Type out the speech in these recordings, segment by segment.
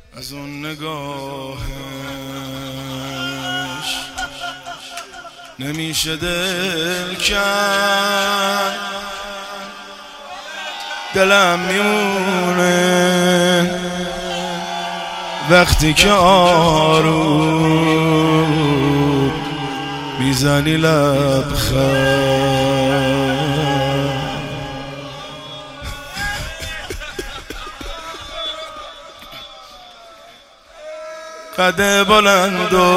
از اون نگاهش نمیشه دل کرد، دلم میمونه وقتی که آروم میزنی لبخند. قد بلند و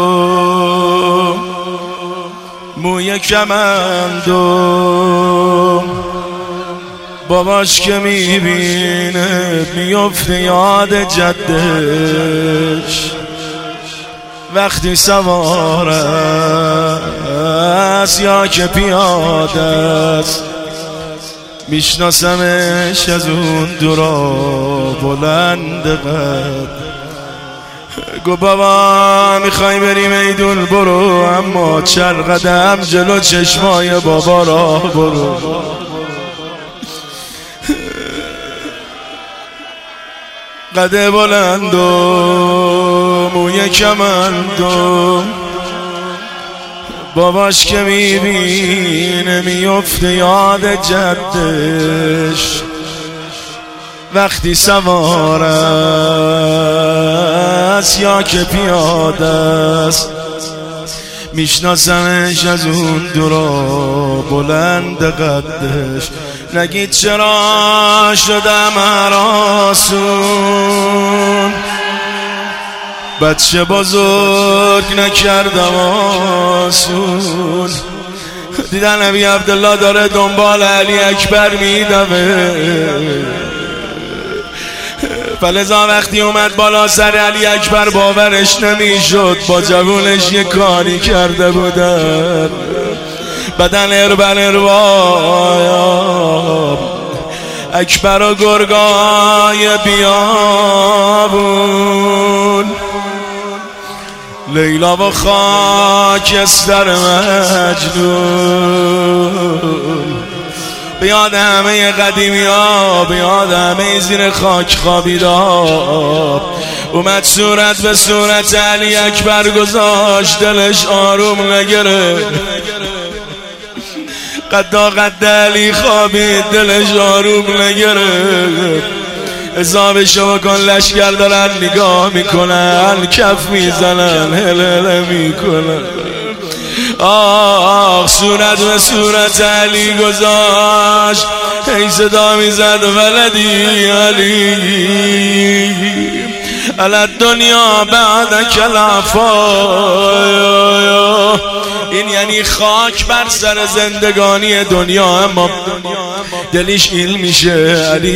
موی کمند و باباش که میبینه میفته یاد جدش وقتی سوار است یا که پیاده است. میشناسمش از اون دورا بلند قد. گو بابا میخوای بری میدون برو، اما چند قدم جلو چشمای بابا را برو. قد بلند و موی کمند و باباش که میبینه میفته یاد جدش وقتی سوار است یا که پیاده است. میشناسمش از اون دورا بلند قدش. نگید چرا شدم هراسون، بچه بزرگ نکردم آسون. دیدن نبی عبدالله داره دنبال علی اکبر میدوه، فلذا وقتی اومد بالا سر علی اکبر باورش نمیشد با جوونش یه کاری کرده بودن. بدن اربن اربا اکبر و گرگای بیابون، لیلا و خاکستر مجنون. بیاد همه قدیمی ها، بیاد همه زیر خاک خوابیدار. اومد صورت به صورت علی اکبر گذاشت، دلش آروم نگرفت. قدا قد علی خوابید، دلش آروم نگرفت. حسابشو بکن، لشگر دارن نگاه میکنن، کف میزنن، هلهله میکنن. آه صورت به صورت علی گذاشت، هی صدا میزد ولدی علی علت دنیا بعد کلافا. این یعنی خاک بر سر زندگانی دنیا، اما دلش ایل میشه علی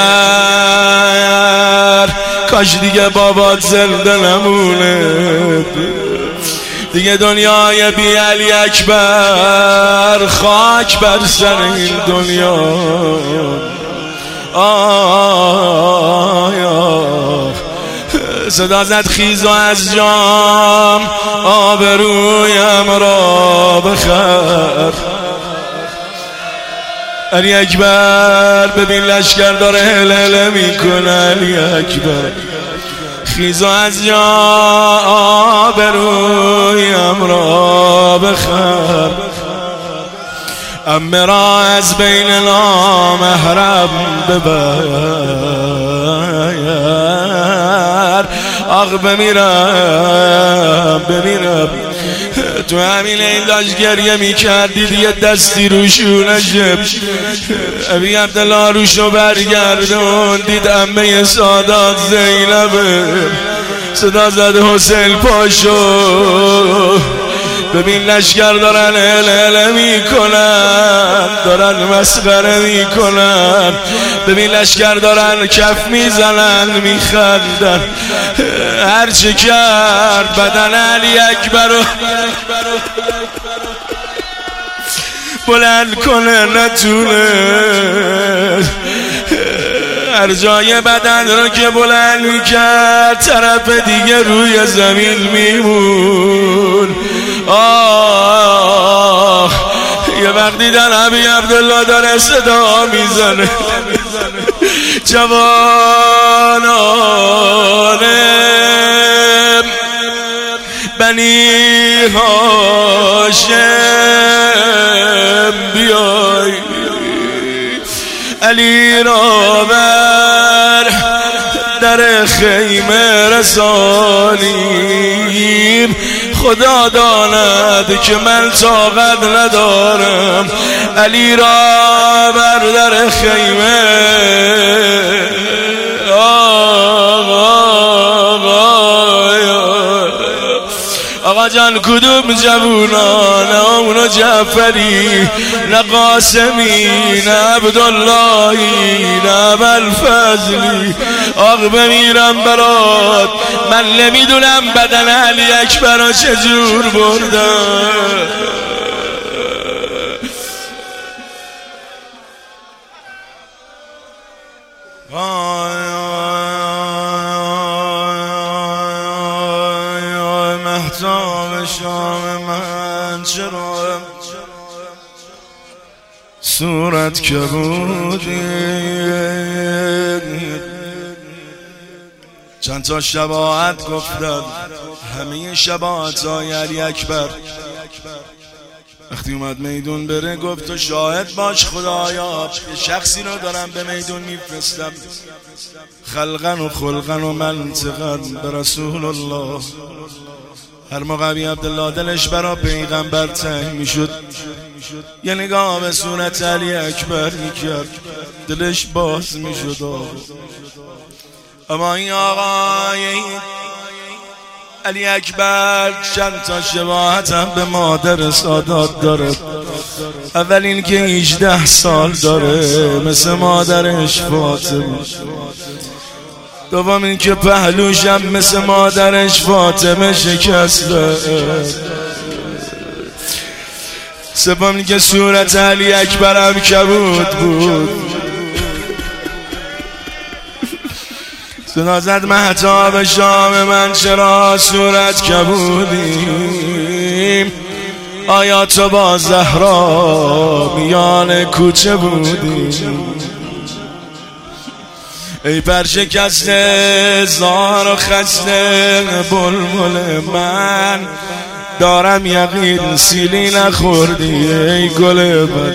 اکبر کاش دیگه بابات زنده نمونه، دیگه دنیای بی علی اکبر خاک بر سر این دنیا. صدا زد خیز و از جام آبرویم را بخر. علی اکبر ببین لشکر داره هلهله میکنه. علی اکبر خیز و از جا آبرویم را بخر. عمه را از بین نامحرم ببر. آخ بمیرم تو همین این داشت گریه میکردی، دیگه دستی روشونشه. ابی عبدالله روشو برگردون، دید عمه سادات زینبه. صدا زد حسین پاشو، ببین لشگر دارن هلهله میکنن، دارن مسخره میکنن. ببین لشگر دارن کف میزنن میخندن. هرچی کرد بدن علی اکبر بلند کنه نتونه، هر جای بدن رو که بلند میکرد طرف دیگه روی زمین میمون. یه وقت دیدن ابی عبدالله داره صدا میزنه، جوانان علی هاشم بیای، علی را بر در خیمه رسانیم. خدا داند که من طاقت ندارم، علی را بر در خیمه. آقا جان کدوم جوونا، نه اونو جعفری، نه قاسمی، نه عبداللهی، نه ابوالفضلی. آق بمیرم برات، من نمیدونم بدن علی اکبر چجور بردم. مهتاب شام من چرا صورت کبودی؟ چند تا شباهت گفتم، همه شباهت‌های علی اکبر. وقتی اومد میدون بره گفت تو شاهد باش خدایا، یه شخصی رو دارم به میدون میفرستم، خلقن و خلقن و منطقن به رسول الله. هر موقع عبدالله دلش برا پیغمبر تنگ میشد، یه نگاه به صورت علی اکبر میکرد، دلش باز میشد. اما این آقای علی اکبر چند تا شباهت هم به مادر سادات داره. اول این که 18 سال داره مثل مادرش فاطمه، دوم این که پهلوش هم مثل مادرش فاطمه شکسته، سوم این که صورت علی اکبر هم کبود بود. صدا زد مهتاب شام من چرا صورت کبودیم؟ آیا تو با زهرا میان کوچه بودیم؟ ای برشکسته زار و خسته بلبل من، دارم یقین سیلی نخوردی ای گل من.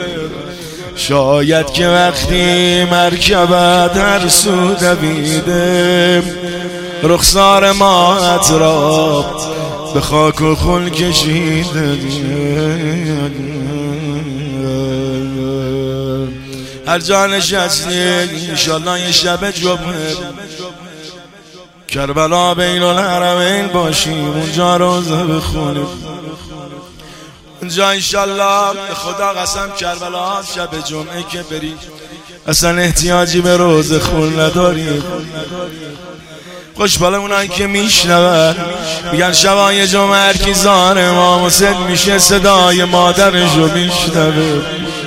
شاید که وقتی مرکبت هر سو دویده، رخسار ماهت را به خاک و خون کشیده. هر جا نشستی انشالله یه شب جمعه کربلا بین الحرمین باشیم، اونجا روزه بخونیم، اونجا انشالله به خدا قسم کربلا شب جمعه که بریم اصلا احتیاجی به روزه خون نداریم. خوشبال اونایی که میشنون میگن شبای جمعه هر کی زار امام حسین میشه صدای مادرشو میشنوه،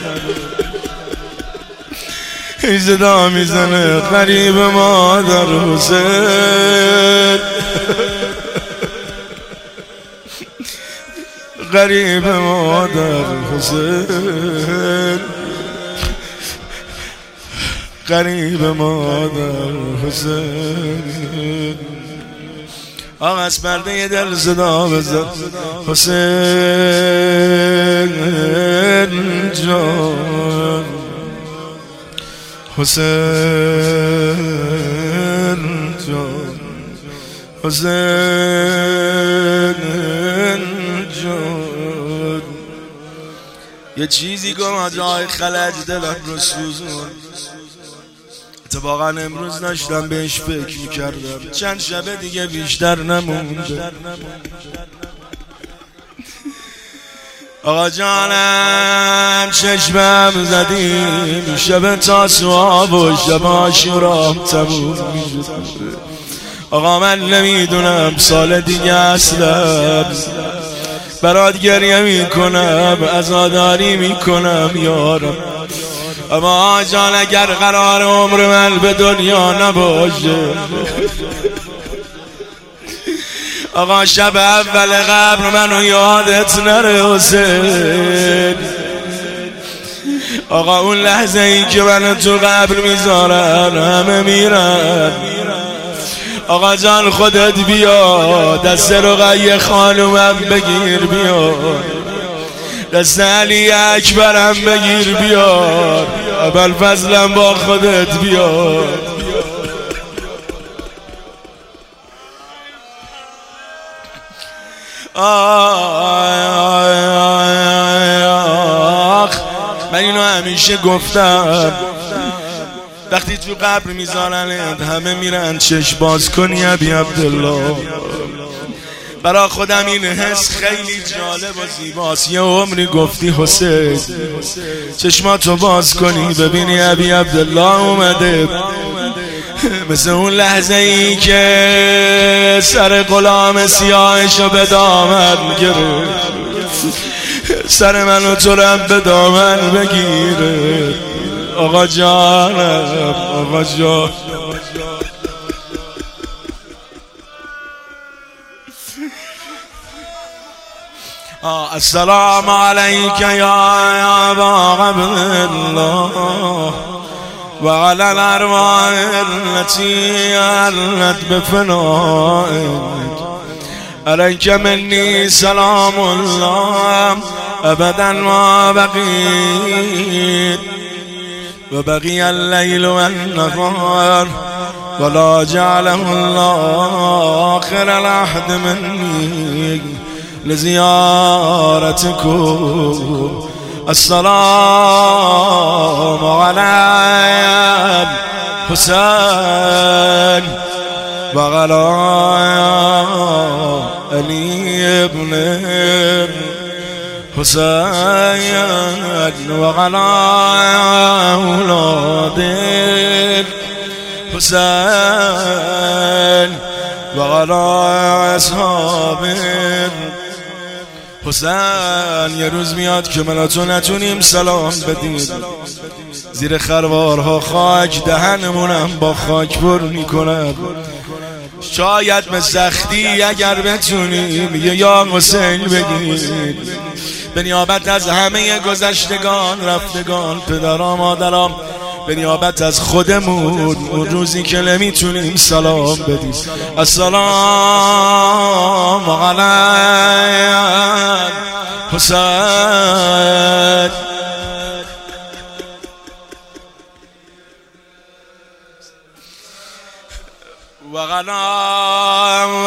این صدا میزنه غریب مادر حسین، غریب مادر حسین، غریب مادر حسین. آقا از پرده دل صدا بزن حسین جان، حسین جان، حسین جان. یه چیزی گم جای خلج دلم رو سوزون، اتفاقا امروز نشدم بهش فکر میکردم، چند شبه دیگه بیشتر نمونده. آقا جانم چشمم زدیم شب تاسوعا و شب عاشورا تموم میشد. آقا من نمیدونم سال دیگه اصلا برات گریه میکنم، عزاداری میکنم یارم، اما جان اگر قرار عمر من به دنیا نباشه، آقا شب اول قبر منو یادت نره حسین. آقا اون لحظه ای که منو تو قبر میذارن همه میرن، آقا جان خودت بیا، دست رقیه خانومم بگیر بیار، دست علی اکبرم بگیر بیار، ابوالفضلم با خودت بیار. من اینو همیشه گفتم، وقتی تو قبر میذارنت همه میرن چشم باز کنی ابی عبدالله. برا خودم این حس خیلی جالب و زیباست. یه عمری گفتی حسین چشماتو باز کنی ببینی ابی عبدالله اومده، مثل اون لحظه ای که سر غلام سیاهشو به دامن گرفت، سر منو تو رم به دامن بگیره. آقا جانم، آقا جان، السلام علیک یا ابا عبدالله و علی الارواح التي علت بفنائك، علیک منی سلام الله ابدا ما بقیت و بقی اللیل و النهار ولا جعله الله آخر العهد منی لزیارتکم. السلام علی الحسین و علی علی ابن حسین و علی اولاد حسین و علی اصحاب حسین. یه روز میاد که من تو نتونیم سلام بدیم، زیر خروارها خاک دهنمونم با خاک پر میکنم. شاید به سختی اگر بتونیم یا حسین بگیم، به نیابت از همه گذشتگان رفتگان، پدرام مادرام، به نیابت از خودمون اون روزی که نمیتونیم سلام بدیم. السلام علی حسین و علی